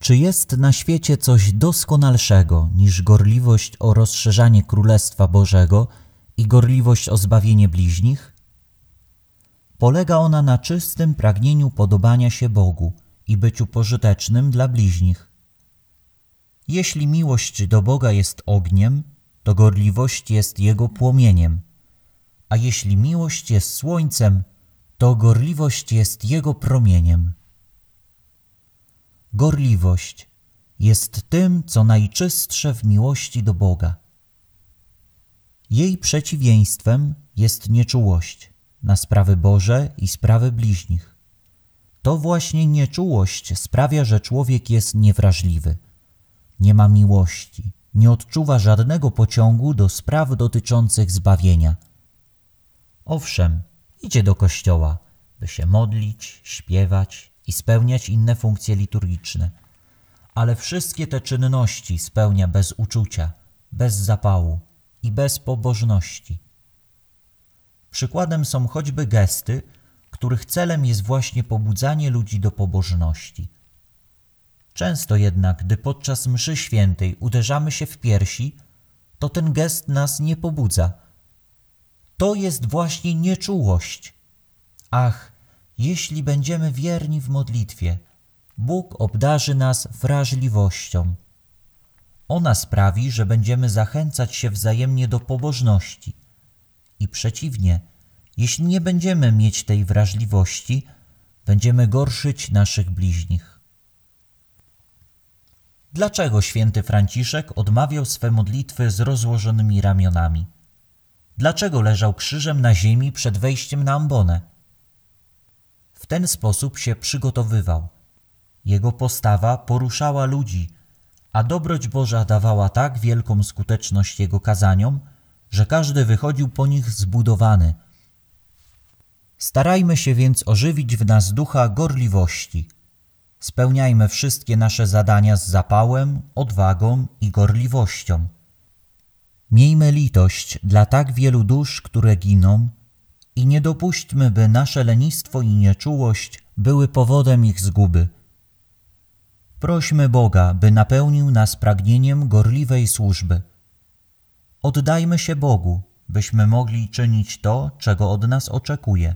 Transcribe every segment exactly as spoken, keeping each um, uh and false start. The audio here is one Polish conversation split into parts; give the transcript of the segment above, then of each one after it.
Czy jest na świecie coś doskonalszego niż gorliwość o rozszerzanie Królestwa Bożego i gorliwość o zbawienie bliźnich? Polega ona na czystym pragnieniu podobania się Bogu i byciu pożytecznym dla bliźnich. Jeśli miłość do Boga jest ogniem, to gorliwość jest Jego płomieniem, a jeśli miłość jest słońcem, to gorliwość jest Jego promieniem. Gorliwość jest tym, co najczystsze w miłości do Boga. Jej przeciwieństwem jest nieczułość na sprawy Boże i sprawy bliźnich. To właśnie nieczułość sprawia, że człowiek jest niewrażliwy, nie ma miłości, nie odczuwa żadnego pociągu do spraw dotyczących zbawienia. Owszem, idzie do kościoła, by się modlić, śpiewać i spełniać inne funkcje liturgiczne, ale wszystkie te czynności spełnia bez uczucia, bez zapału i bez pobożności. Przykładem są choćby gesty, których celem jest właśnie pobudzanie ludzi do pobożności. Często jednak, gdy podczas mszy świętej uderzamy się w piersi, to ten gest nas nie pobudza. To jest właśnie nieczułość. Ach, jeśli będziemy wierni w modlitwie, Bóg obdarzy nas wrażliwością. Ona sprawi, że będziemy zachęcać się wzajemnie do pobożności. I przeciwnie, jeśli nie będziemy mieć tej wrażliwości, będziemy gorszyć naszych bliźnich. Dlaczego święty Franciszek odmawiał swe modlitwy z rozłożonymi ramionami? Dlaczego leżał krzyżem na ziemi przed wejściem na ambonę? W ten sposób się przygotowywał. Jego postawa poruszała ludzi, a dobroć Boża dawała tak wielką skuteczność jego kazaniom, że każdy wychodził po nich zbudowany. Starajmy się więc ożywić w nas ducha gorliwości. Spełniajmy wszystkie nasze zadania z zapałem, odwagą i gorliwością. Miejmy litość dla tak wielu dusz, które giną, i nie dopuśćmy, by nasze lenistwo i nieczułość były powodem ich zguby. Prośmy Boga, by napełnił nas pragnieniem gorliwej służby. Oddajmy się Bogu, byśmy mogli czynić to, czego od nas oczekuje.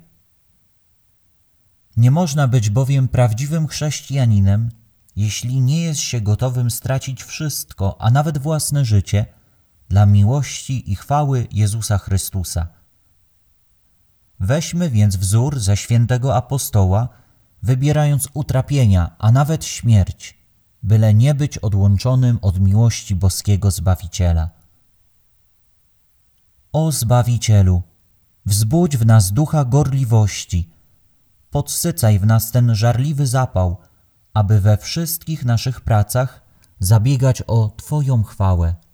Nie można być bowiem prawdziwym chrześcijaninem, jeśli nie jest się gotowym stracić wszystko, a nawet własne życie, dla miłości i chwały Jezusa Chrystusa. Weźmy więc wzór ze świętego apostoła, wybierając utrapienia, a nawet śmierć, byle nie być odłączonym od miłości boskiego Zbawiciela. O Zbawicielu, wzbudź w nas ducha gorliwości, podsycaj w nas ten żarliwy zapał, aby we wszystkich naszych pracach zabiegać o Twoją chwałę.